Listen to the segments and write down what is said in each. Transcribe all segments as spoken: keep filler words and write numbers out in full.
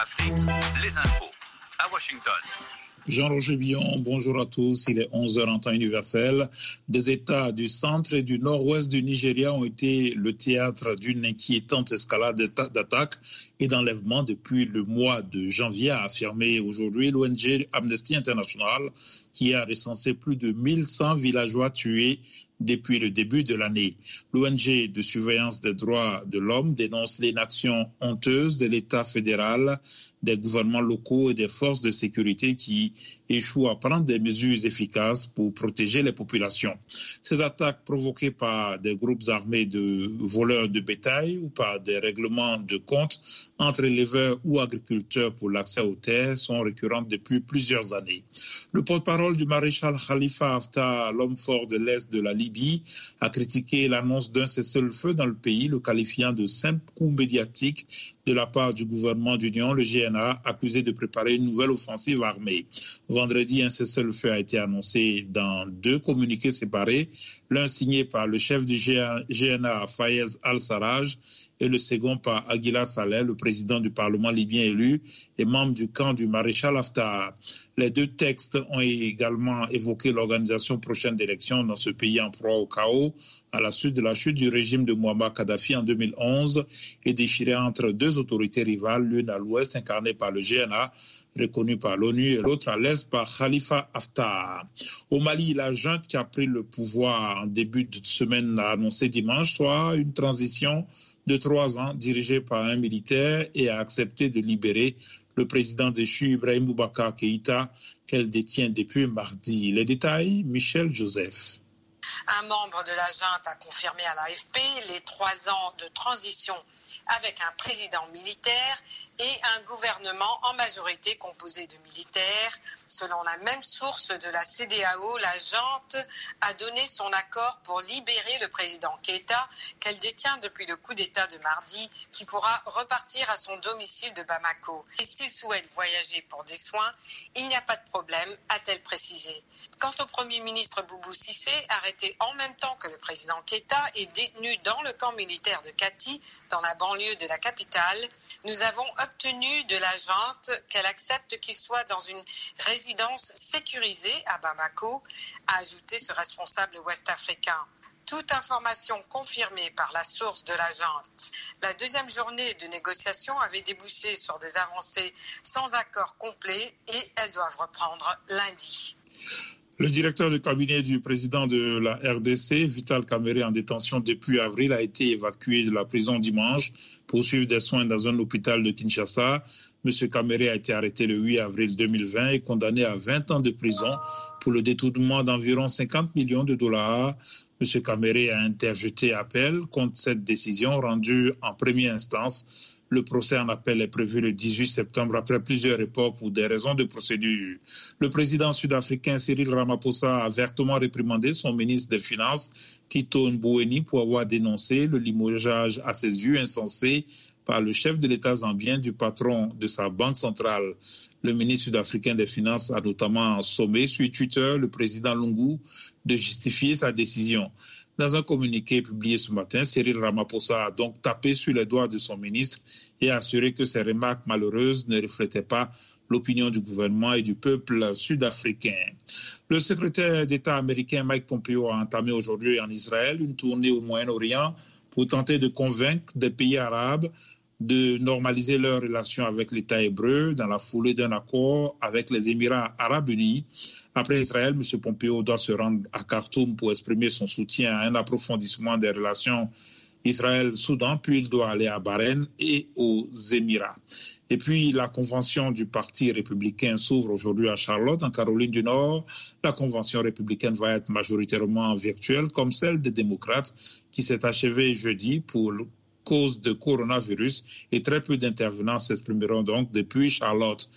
Afrique, les infos à Washington. Jean-Roger Billon, bonjour à tous. Il est onze heures en temps universel. Des États du centre et du nord-ouest du Nigeria ont été le théâtre d'une inquiétante escalade d'attaques et d'enlèvements depuis le mois de janvier, a affirmé aujourd'hui l'O N G Amnesty International, qui a recensé plus de mille cent villageois tués depuis le début de l'année. L'O N G de surveillance des droits de l'homme dénonce l'inaction honteuse de l'État fédéral, des gouvernements locaux et des forces de sécurité qui échouent à prendre des mesures efficaces pour protéger les populations. Ces attaques provoquées par des groupes armés de voleurs de bétail ou par des règlements de compte entre éleveurs ou agriculteurs pour l'accès aux terres sont récurrentes depuis plusieurs années. Le porte-parole du maréchal Khalifa Haftar, l'homme fort de l'Est de la Libye, a critiqué l'annonce d'un cessez-le-feu dans le pays, le qualifiant de simple coup médiatique de la part du gouvernement d'union, le G N A, accusé de préparer une nouvelle offensive armée. Vendredi, un cessez-le-feu a été annoncé dans deux communiqués séparés, l'un signé par le chef du G N A, Fayez al-Sarraj, et le second par Aguila Saleh, le président du Parlement libyen élu et membre du camp du maréchal Haftar. Les deux textes ont également évoqué l'organisation prochaine d'élections dans ce pays en proie au chaos à la suite de la chute du régime de Mouammar Kadhafi en deux mille onze et déchiré entre deux autorités rivales, l'une à l'ouest incarnée par le G N A, reconnue par l'ONU, et l'autre à l'est par Khalifa Haftar. Au Mali, la junte qui a pris le pouvoir en début de semaine a annoncé dimanche soir une transition de trois ans dirigée par un militaire et a accepté de libérer le président déchu Ibrahim Boubacar Keïta qu'elle détient depuis mardi. Les détails, Michel Joseph. Un membre de la junte a confirmé à l'A F P les trois ans de transition avec un président militaire et un gouvernement en majorité composé de militaires. Selon la même source de la C D A O, la junte a donné son accord pour libérer le président Keïta, qu'elle détient depuis le coup d'État de mardi, qui pourra repartir à son domicile de Bamako. Et s'il souhaite voyager pour des soins, il n'y a pas de problème, a-t-elle précisé. Quant au Premier ministre Boubou Cissé, arrêté en même temps que le président Keïta et détenu dans le camp militaire de Kati, dans la banlieue de la capitale, nous avons obtenu de la junte qu'elle accepte qu'il soit dans une résidence sécurisée à Bamako, a ajouté ce responsable ouest-africain. Toute information confirmée par la source de la junte. La deuxième journée de négociation avait débouché sur des avancées sans accord complet et elles doivent reprendre lundi. Le directeur du cabinet du président de la R D C, Vital Kamerhe, en détention depuis avril, a été évacué de la prison dimanche pour suivre des soins dans un hôpital de Kinshasa. M. Kamerhe a été arrêté le huit avril deux mille vingt et condamné à vingt ans de prison pour le détournement d'environ cinquante millions de dollars. M. Kamerhe a interjeté appel contre cette décision rendue en première instance. Le procès en appel est prévu le dix-huit septembre après plusieurs reports pour des raisons de procédure. Le président sud-africain Cyril Ramaphosa a vertement réprimandé son ministre des Finances, Tito Mboweni, pour avoir dénoncé le limogeage à ses yeux insensé par le chef de l'État zambien du patron de sa banque centrale. Le ministre sud-africain des Finances a notamment sommé sur Twitter le président Lungu de justifier sa décision. Dans un communiqué publié ce matin, Cyril Ramaphosa a donc tapé sur les doigts de son ministre et assuré que ces remarques malheureuses ne reflétaient pas l'opinion du gouvernement et du peuple sud-africain. Le secrétaire d'État américain Mike Pompeo a entamé aujourd'hui en Israël une tournée au Moyen-Orient pour tenter de convaincre des pays arabes de normaliser leurs relations avec l'État hébreu dans la foulée d'un accord avec les Émirats arabes unis. Après Israël, M. Pompeo doit se rendre à Khartoum pour exprimer son soutien à un approfondissement des relations Israël-Soudan, puis il doit aller à Bahreïn et aux Émirats. Et puis, la convention du Parti républicain s'ouvre aujourd'hui à Charlotte, en Caroline du Nord. La convention républicaine va être majoritairement virtuelle, comme celle des démocrates, qui s'est achevée jeudi pour cause de coronavirus, et très peu d'intervenants s'exprimeront donc depuis Charlotte.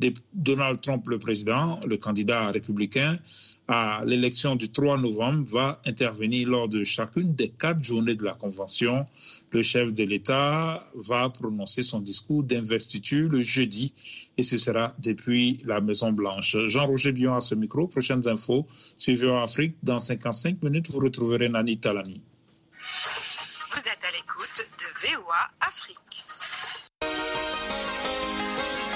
Donald Trump, le président, le candidat républicain, à l'élection du trois novembre, va intervenir lors de chacune des quatre journées de la Convention. Le chef de l'État va prononcer son discours d'investiture le jeudi, et ce sera depuis la Maison-Blanche. Jean-Roger Billon à ce micro. Prochaines infos, suivez en Afrique. Dans cinquante-cinq minutes, vous retrouverez Nani Talani. Vous êtes à l'écoute de V O A Afrique.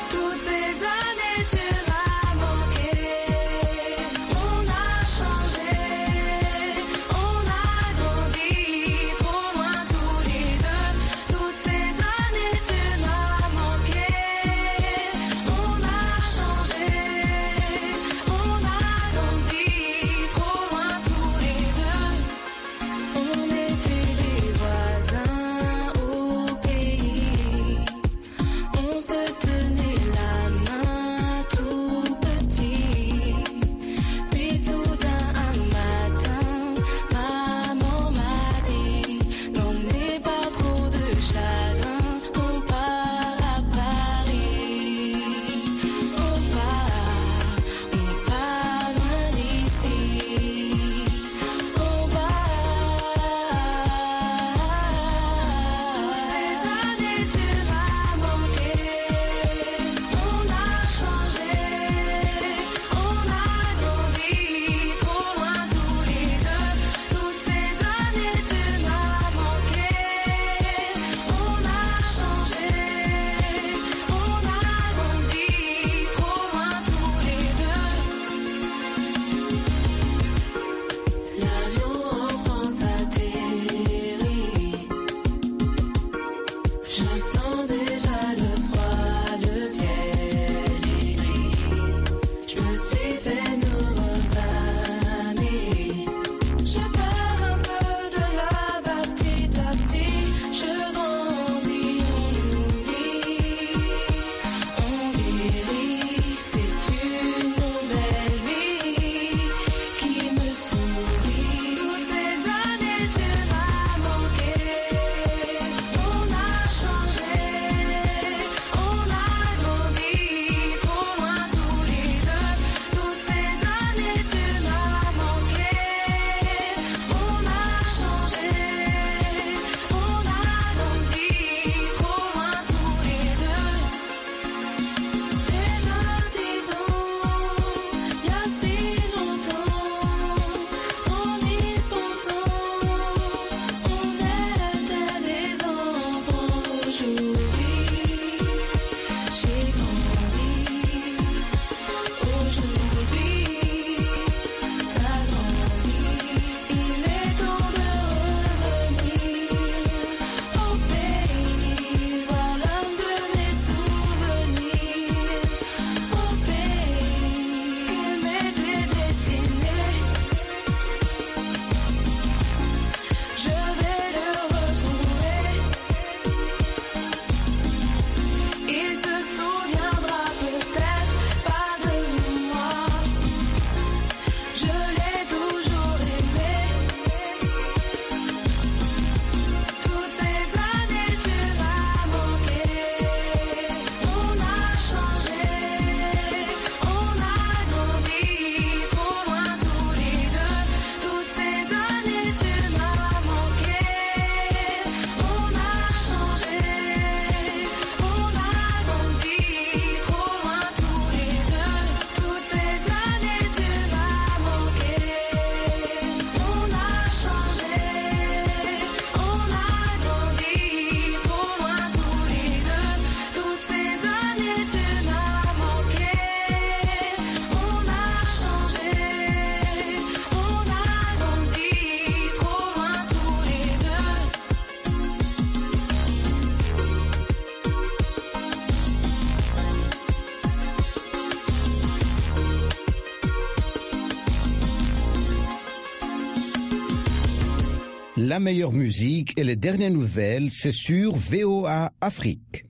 la meilleure musique et les dernières nouvelles, c'est sur V O A Afrique.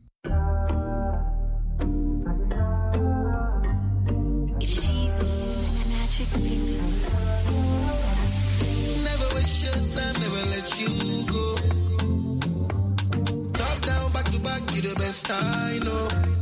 Never waste your time, never let you go. Top down, back to back, you the best I know.